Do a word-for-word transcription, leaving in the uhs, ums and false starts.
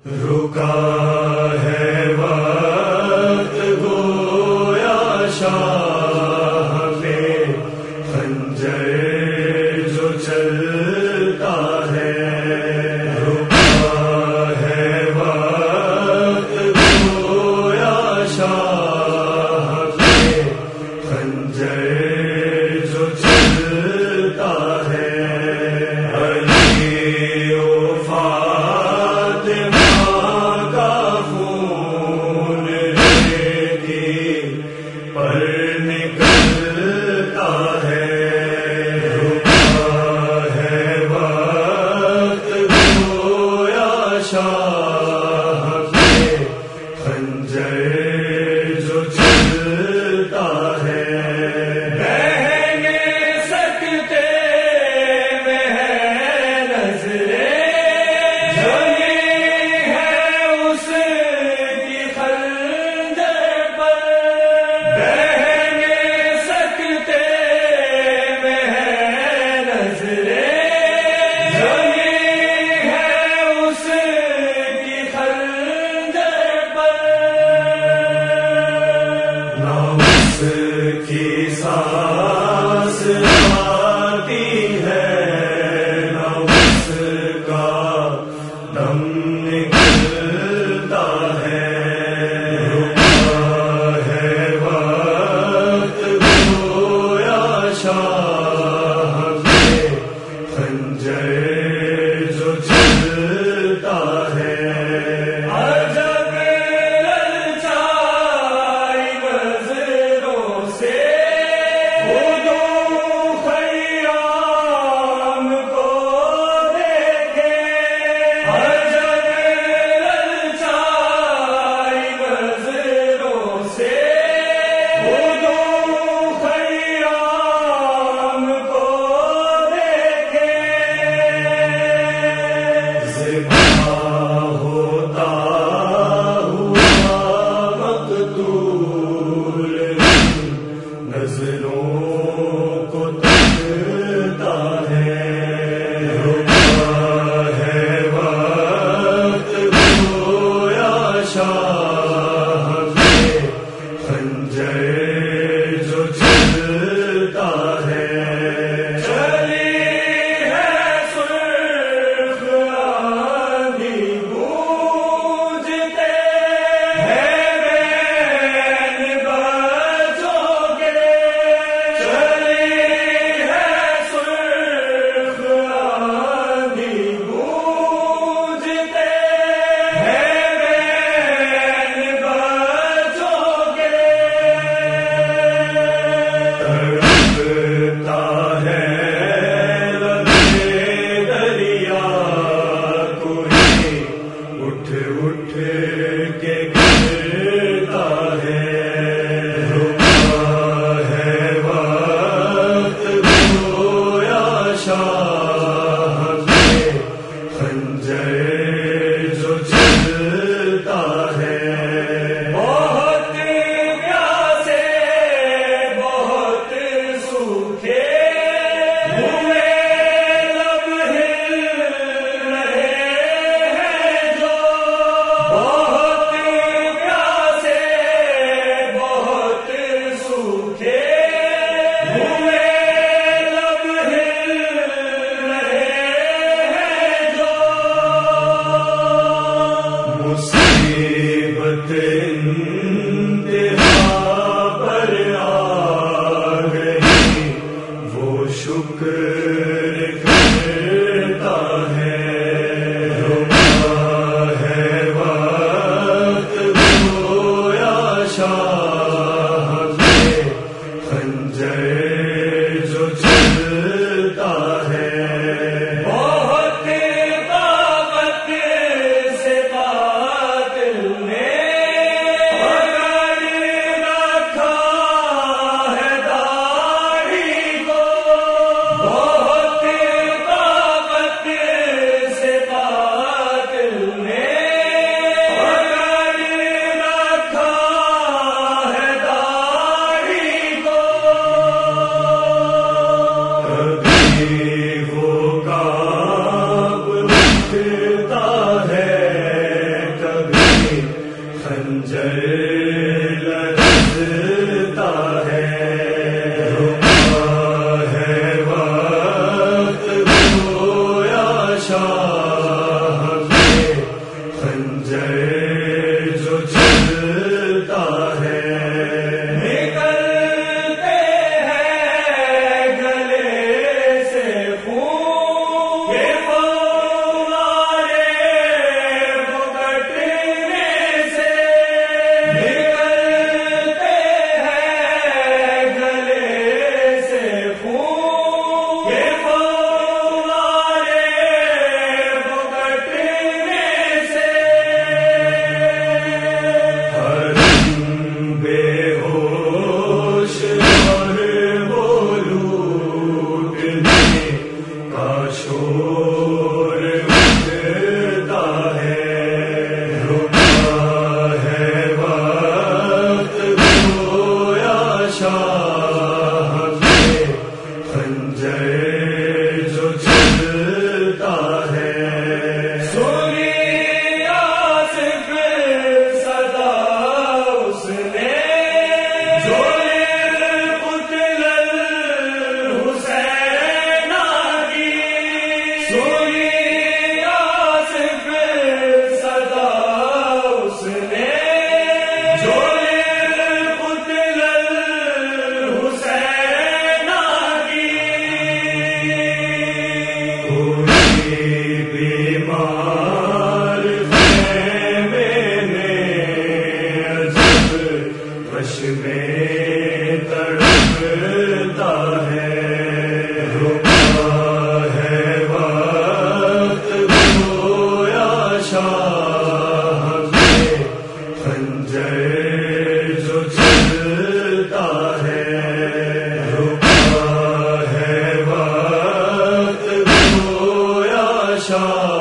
رکا ہے وقت گویا شاہ پہ خنجر جو چلتا ہے، رکا ہے وقت گویا شاہ پہ خنجر جو چلتا ہے، علی و فاطمہ کا خون ریتی پر نکلتا ہے، رکا ہے وقت گویا شاہ پہ خنجر جو چلتا ہے، کی سانس آتی ہے نہ اس کا دم نکلتا ہے، رکا ہے وقت گویا شاہ پہ خنجر جو چلتا ہے، نظروں کو تکتا ہے، رکا ہے وقت گویا شاہ پہ خنجر جو چلتا ہے، چلی ہے سرخ آندھی گونجتے ہیں بین بچوں کے، چلی ہے سرخ آندھی گونجتے ہیں بین بچوں کے، تڑپتا ہے لبِ دریا کوئی اٹھ اٹھ کے گرتا ہے، رکا ہے وقت گویا شاہ پہ خنجر جو چلتا ہے، بہت پیاسے بہت سوکھے ہوئے لب ہل رہے ہیں جو، بہت پیاسے بہت سوکھے ہوئے لب ہل رہے ہیں جو، مصیبت انتہا پر آ گئی وہ شکر کرتا ہے، رکا ہے وقت گویا شاہ پہ خنجر جو چلتا ہے، بہت طاقت سے قاتل نے خنجر لرزتا ہے، رکا ہے وقت گویا شاہ کے خنجر جو چلتا ہے، نکلتے ہیں گلے سے خون یہ فوارے بکٹنے سے، نکلتے ہیں گلے سے خون یہ فوارے بکٹنے سے، ہر بے ہوش اور وہ لوٹنے کا شور اٹھتا ہے، رکا ہے وقت گویا شاہ کے خنجر جو چلتا ہے، سنی آصف صدا اس نے جو قتل الحسین کی، سنی آصف صدا اس نے جو قتل الحسین کی، کوئی بیمار خیمے میں عجب وش میں تڑپتا ہے، رکا ہے وقت گویا شاہ کے خنجر جو چلتا ہے، رکا ہے وقت گویا شاہ